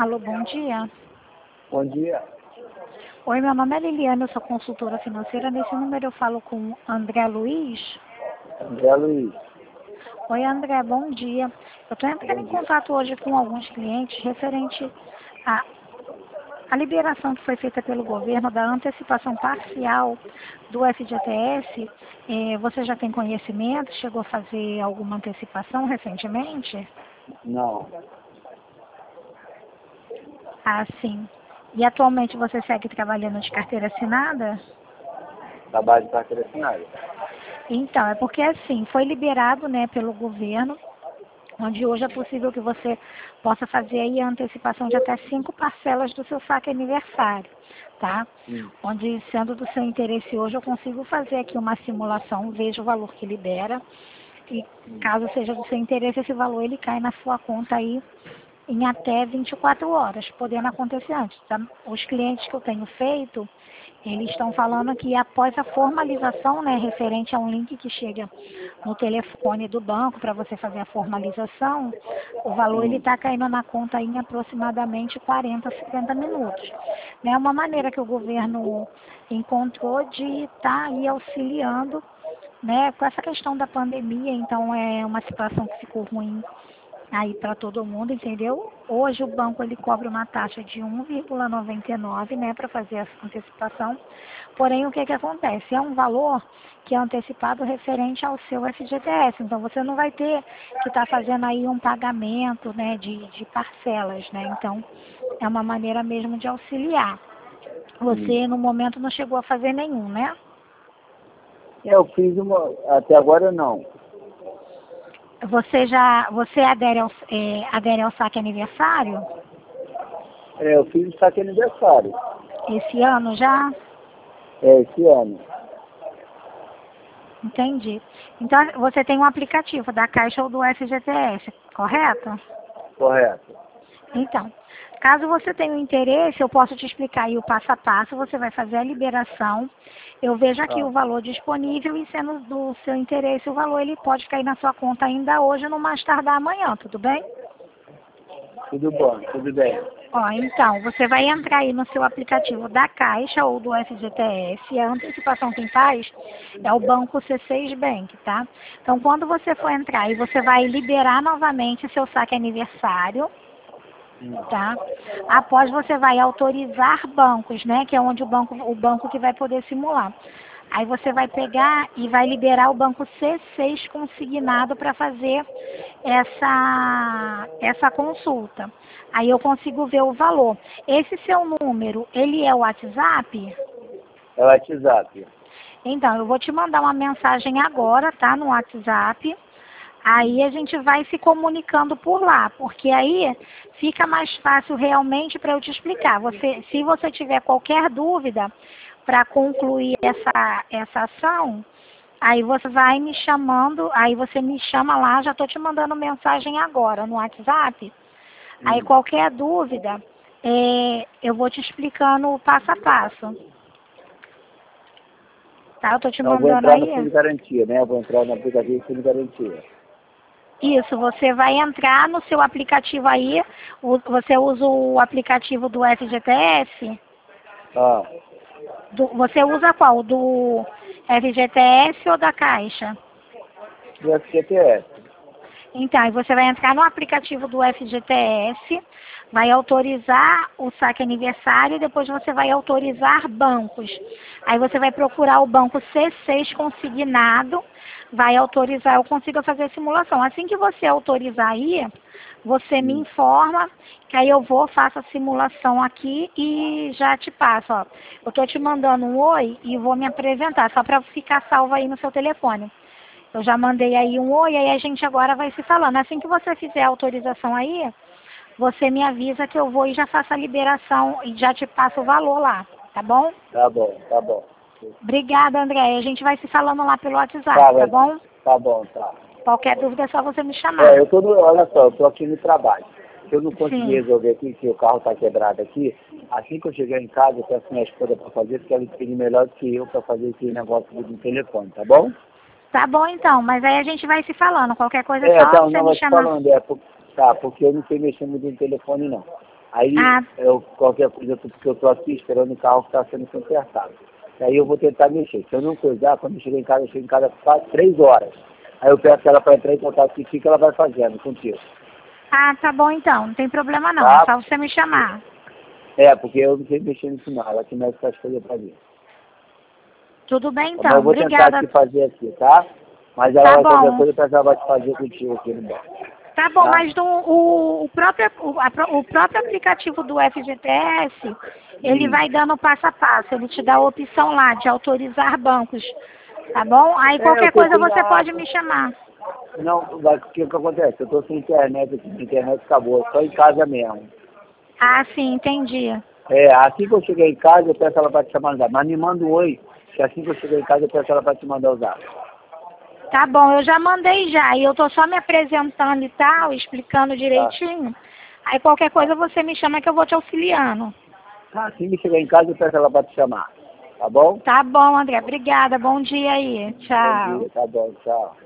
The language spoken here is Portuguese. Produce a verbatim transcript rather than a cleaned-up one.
Alô, bom dia. Bom dia. Oi, meu nome é Liliane, eu sou consultora financeira. Nesse número eu falo com André Luiz. André Luiz. Oi, André, bom dia. Eu estou entrando Bom em dia. contato hoje com alguns clientes referente à, à liberação que foi feita pelo governo da antecipação parcial do F G T S. Eh, você já tem conhecimento? Chegou a fazer alguma antecipação recentemente? Não. Ah, sim. E atualmente você segue trabalhando de carteira assinada? Trabalho de carteira assinada. Então, é porque assim, foi liberado, né, pelo governo, onde hoje é possível que você possa fazer aí a antecipação de até cinco parcelas do seu saque aniversário, tá? Hum. Onde, sendo do seu interesse hoje, eu consigo fazer aqui uma simulação, veja o valor que libera, e caso seja do seu interesse, esse valor ele cai na sua conta aí em até vinte e quatro horas, podendo acontecer antes. Tá? Os clientes que eu tenho feito, eles estão falando que após a formalização, né, referente a um link que chega no telefone do banco para você fazer a formalização, o valor ele Hum. está caindo na conta em aproximadamente quarenta, cinquenta minutos. É né? Uma maneira que o governo encontrou de estar tá aí auxiliando, né, com essa questão da pandemia. Então é uma situação que ficou ruim aí para todo mundo, entendeu? Hoje o banco ele cobra uma taxa de um vírgula noventa e nove, né, para fazer essa antecipação. Porém, o que que acontece? É um valor que é antecipado referente ao seu F G T S. Então, você não vai ter que estar tá fazendo aí um pagamento, né, de, de parcelas, né? Então, é uma maneira mesmo de auxiliar. Você, Hum. no momento, não chegou a fazer nenhum, né? Eu fiz uma. Até agora não. Você já, você adere ao, é, adere ao saque aniversário? É, eu fiz o saque aniversário. Esse ano já? É, esse ano. Entendi. Então, você tem um aplicativo da Caixa ou do F G T S, correto? Correto. Então, caso você tenha um interesse, eu posso te explicar aí o passo a passo. Você vai fazer a liberação. Eu vejo aqui Ah, o valor disponível e, sendo do seu interesse, o valor ele pode cair na sua conta ainda hoje, no mais tardar amanhã, tudo bem? tudo bom, tudo bem. Ó, então, você vai entrar aí no seu aplicativo da Caixa ou do F G T S. A antecipação quem faz é o banco C seis Bank, tá? Então, quando você for entrar aí, você vai liberar novamente seu saque aniversário, Hum. tá? Após você vai autorizar bancos, né? Que é onde o banco, o banco que vai poder simular. Aí você vai pegar e vai liberar o banco C seis consignado para fazer essa, essa consulta. Aí eu consigo ver o valor. Esse seu número, ele é o WhatsApp? É o WhatsApp. Então, eu vou te mandar uma mensagem agora, tá? No WhatsApp. Aí a gente vai se comunicando por lá, porque aí fica mais fácil realmente para eu te explicar. Você, se você tiver qualquer dúvida para concluir essa, essa ação, aí você vai me chamando, aí você me chama lá, já estou te mandando mensagem agora no WhatsApp. Aí Hum. qualquer dúvida, é, eu vou te explicando o passo a passo. Tá? Eu estou te Então eu vou mandando entrar no aí. fundo de garantia, né? Eu vou entrar no aplicativo de fundo de garantia. Isso, você vai entrar no seu aplicativo aí, o- você usa o aplicativo do F G T S? Ah, Do- você usa qual? Do F G T S ou da Caixa? do F G T S. Então, aí você vai entrar no aplicativo do F G T S, vai autorizar o saque aniversário e depois você vai autorizar bancos. Aí você vai procurar o banco C seis consignado, vai autorizar, eu consigo fazer a simulação. Assim que você autorizar aí, você me Hum. informa, que aí eu vou, faço a simulação aqui e já te passo, ó. Eu estou te mandando um oi e vou me apresentar, só para ficar salvo aí no seu telefone. Eu já mandei aí um oi, aí a gente agora vai se falando. Assim que você fizer a autorização aí, você me avisa que eu vou e já faço a liberação e já te passo o valor lá, tá bom? Tá bom, tá bom. Obrigada, André. A gente vai se falando lá pelo WhatsApp, Tá, tá vai- bom? tá bom, tá. Qualquer dúvida é só você me É, chamar. eu tô no, olha só, eu tô aqui no trabalho. Se eu não conseguir Sim. resolver aqui, que o carro tá quebrado aqui, assim que eu chegar em casa, eu peço minha esposa para fazer, porque ela entende melhor do que eu para fazer esse negócio do telefone, tá bom? Tá bom então, mas aí a gente vai se falando. Qualquer coisa é É, só então, você não, me vai te chamar. falando, é, por- tá, porque eu não sei mexer muito no telefone, não. Aí, Ah. eu, qualquer coisa, porque eu estou aqui esperando o carro que está sendo consertado. Aí eu vou tentar mexer. Se eu não coisar, quando eu chegar em casa, eu chego em casa quase três horas. Aí eu peço ela para entrar em contato com o que ela vai fazendo contigo. Ah, tá bom então, não tem problema não, Tá? é só você me chamar. É, porque eu não sei mexer nisso não. Ela que mexe com as coisas para mim. Tudo bem Tá bom? então, Eu vou obrigada. tentar te fazer aqui, tá? Mas ela Tá vai fazer bom. coisa, eu peço ela vai te fazer contigo aqui no banco. Tá bom, Tá? mas do, o, o, próprio, o, a pro- o próprio aplicativo do F G T S, ele Hum. vai dando passo a passo, ele te dá a opção lá de autorizar bancos, tá bom? Aí É, qualquer eu tô coisa sem você a... pode me chamar. Não, vai- o que que acontece? Eu tô sem internet aqui, a internet acabou, só em casa mesmo. Ah, sim, entendi. É, assim que eu chegar em casa, eu peço ela para te chamar no zap. Mas me manda um oi, que assim que eu chegar em casa, eu peço ela para te mandar o zap. Tá bom, eu já mandei já, e eu tô só me apresentando e tal, explicando direitinho. Aí qualquer coisa você me chama que eu vou te auxiliando. Tá, assim que chegar em casa, eu peço ela para te chamar. Tá bom? Tá bom, André, obrigada, bom dia aí, Bom tchau. dia, tá bom, tchau.